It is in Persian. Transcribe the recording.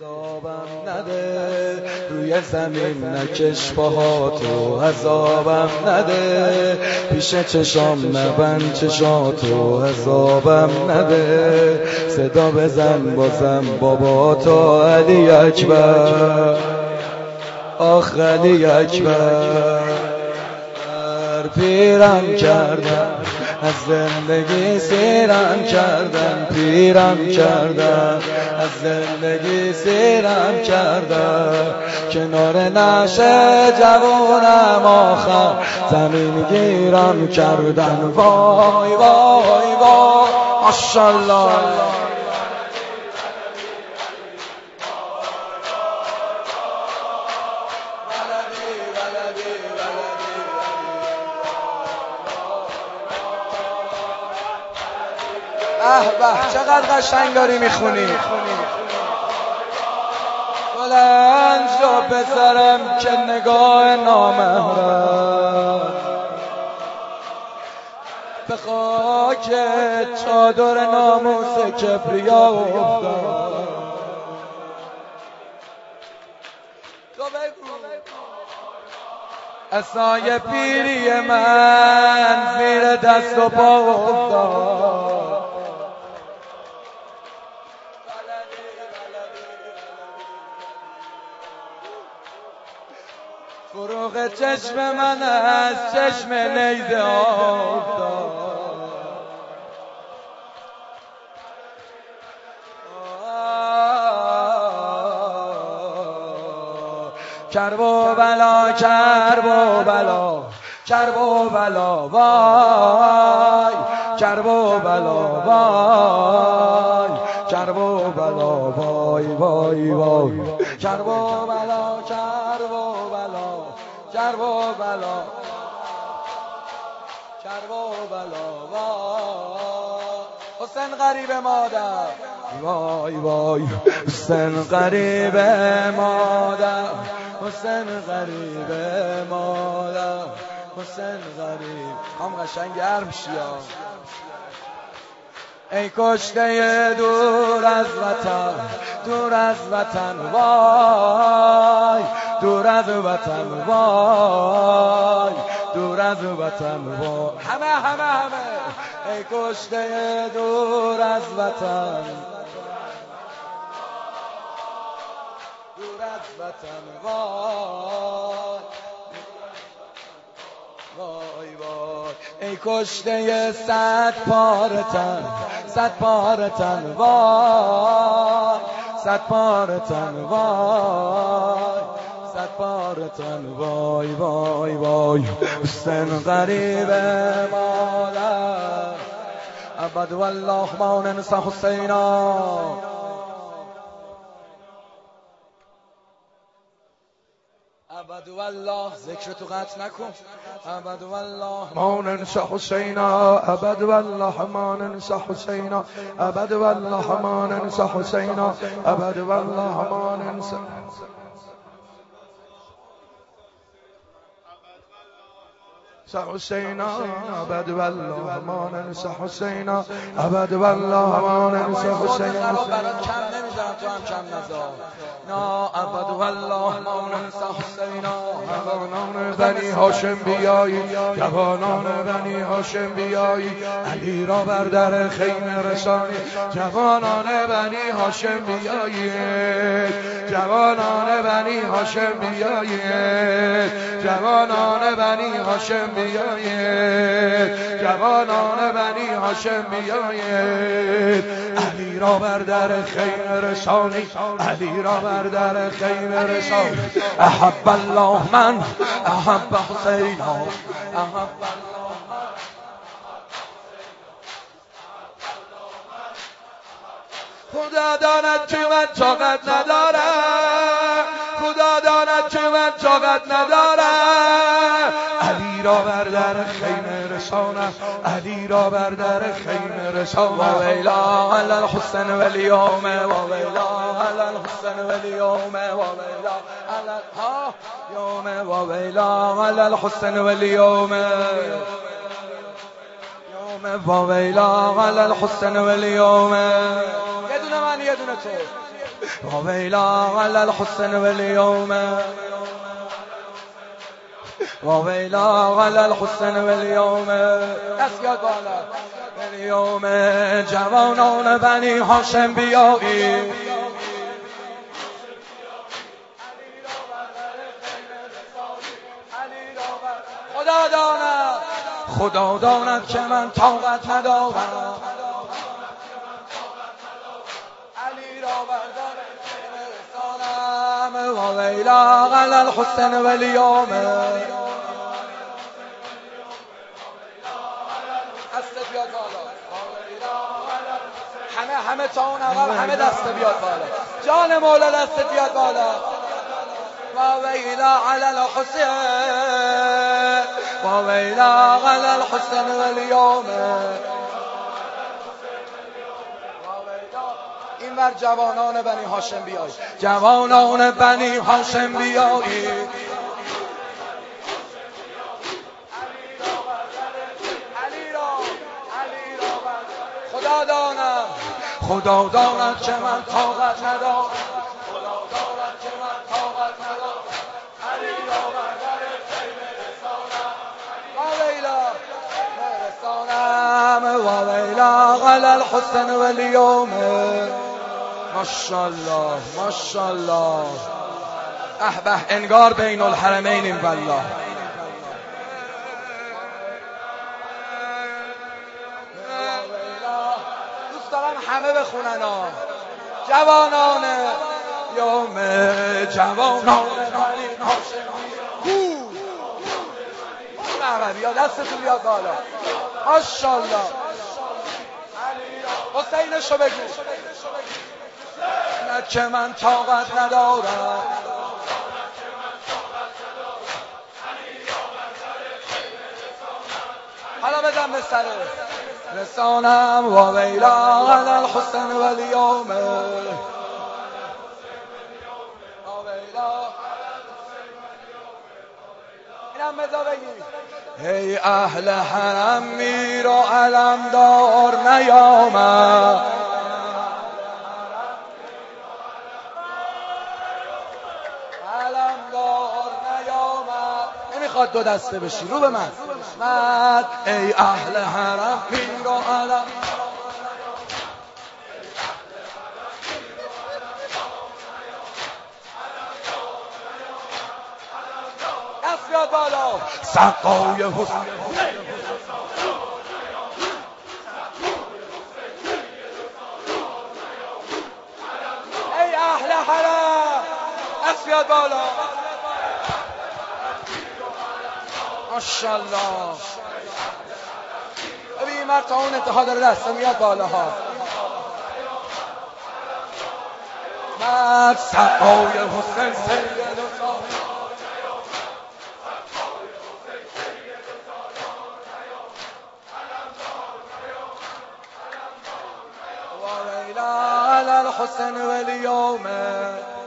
عذابم نده، روی زمین نکش پاهاتو عذابم نده، پیش چشام مبند چشاتو عذابم نده، صدا بزن بازم بابا تو علی اکبر، آخ علی اکبر. پیرم کردن از زندگی، سیرم کردن پیرم کردن از زندگی، سیرم کردن کنار نشه جوانم آخر زمین گیرم کردن. وای وای وای ماشاءالله. به چقدر قشنگ داری میخونی. بلند جا پسرم که نگاه نامحرم به خاک چادر ناموس کبریا افتاد. تو بگو عصای پیری من زیر دست و پا افتاد. فروغ چشم من از چشم نیزه افتاد. کرب و بلا کرب و بلا کرب و بلا وای کرب و بلا وای کرب و بلا وای وای وای کرب و بلا کرب و بلا کرب و بلا کرب و بلا وای حسین غریب مادر وای وای حسین غریب مادر حسین غریب مادر حسین غریب. هم قشنگ گرم شیا. ای کشته دور از وطن دور از وطن وای دور از وطن وای دور از وطن وای همه ای کشته دور از وطن دور از وطن وای وای وای ای کشته صد پاره تن صد پاره تن وای صد پاره تن وای صد پاره تن وای وای وای حسین غریب مادر ابد والله ما ننسى حسینا ابد والله ذکر تو قطع نکن ابد والله ما ننسى حسینا ابد والله ما ننسى حسینا ابد والله ما ننسى حسینا ابد والله ما ننسى حسینا ابد والله ما ننسى حسینا ابد والله ما ننسى حسینا. برات کم نمیذارم تو هم کم نذار. نا ابد والله ما ننسى حسینا. جوانان بنی هاشم بیایی جوانان بنی هاشم بیایی علی را بر در خیمه رسانی. جوانان بنی هاشم بیایی جوانان بنی هاشم بیایی جوانان بنی هاشم بیایید جوانان بنی هاشم بیایید علی را بر در خیمه رسانی علی را بر در خیمه رسانی. احب الله من احب حسینا احب خدا داند که من طاقت ندارم خدا داند که من طاقت ندارم علی را بر در خیمه رسانم علی را بر در خیمه رسانم. و ویلا علی الحسن والیوم و ویلا علی الحسن والیوم و ویلا علی یوم و ویلا علی الحسن والیوم یوم و ویلا علی الحسن والیوم. یه دونه من یه دونه تو وويلا على الحسن واليوم وويلا على الحسن واليوم اسياد بالا اليوم جوانان بنی هاشم بیایی خدا داند که من طاقت ندارم علی را بردار رسانم و ویلا علی الحسن والیوم دست بیاد بالا همه تا اون عقب همه دست بیاد بالا جان مولا دست بیاد بالا و ویلا علی الحسن و ویلا علی الحسن والیوم این ور جوانان بنی هاشم بیایی جوانان بنی هاشم بیایی خدا داند که من طاقت ندارم خدا داند که من طاقت ندارم علی را بر در خیمه رسانم و ویلا علی الحسن والیوم ماشاءالله ماشاءالله احبه انگار بین الحرمین والله همه بخونن ها جوانان یوم جوانان بنی هاشم بیا دستتون بیاد بالا ماشاءالله حسینشو بگو نه که من طاقت ندارم حالا بزن به سره رسانم و ویلا علی الحسن والیوم اینم بذار بگی ای اهل حرم میر و علمدار نیامد علمدار نیامد نمیخواد دو دسته بشی رو به من ای اهل حرم میر و علم دست بیاد بالا سقای حسین ای اهل حرم دست بیاد بالا ماشاءالله ببین مرد تا اون انتها داره دست میاد بالاها مرد سقای حسین سید و ویلا علی الحسن والیوم